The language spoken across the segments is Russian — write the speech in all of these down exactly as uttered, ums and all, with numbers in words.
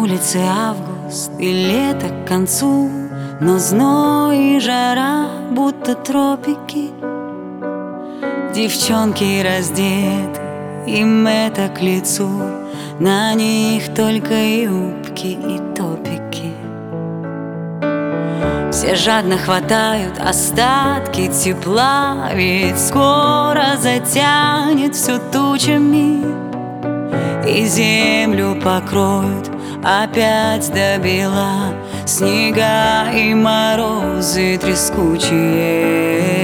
улице август и лето к концу, но зной и жара, будто тропики. Девчонки раздеты, им это к лицу, на них только юбки и топики. Все жадно хватают остатки тепла, ведь скоро затянет все тучами, и землю покроют опять до бела снега и морозы трескучие.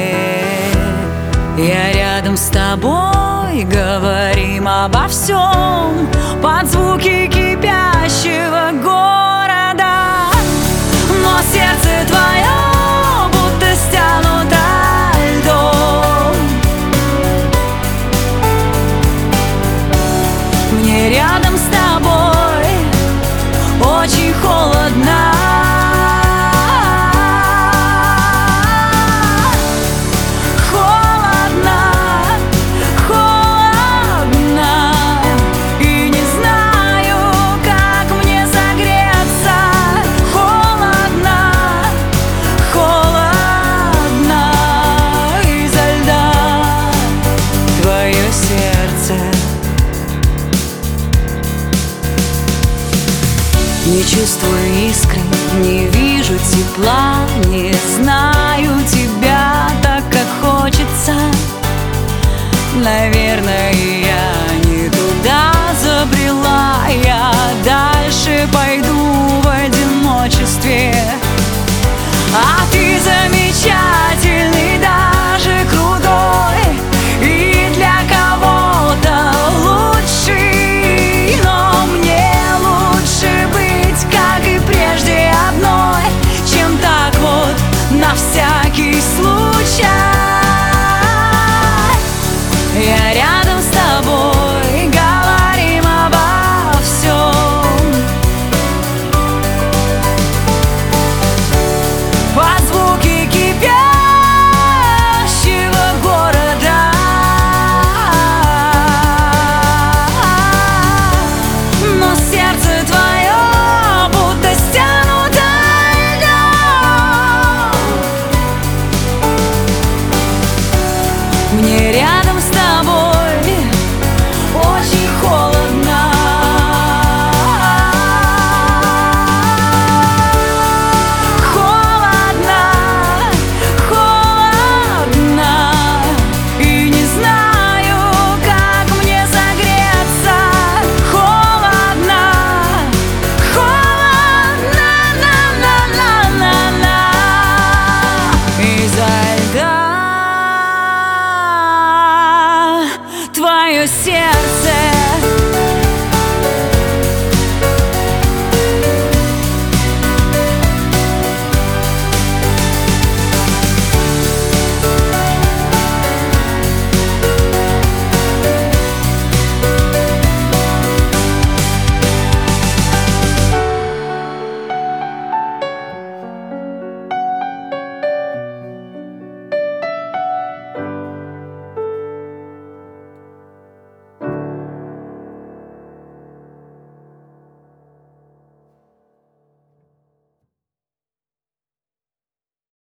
Я рядом с тобой, говорим обо всем под звуки кипящего города, но сердце твое будто стянуто льдом. Мне рядом с тобой очень холодно. Не чувствую искры, не вижу тепла, не знаю,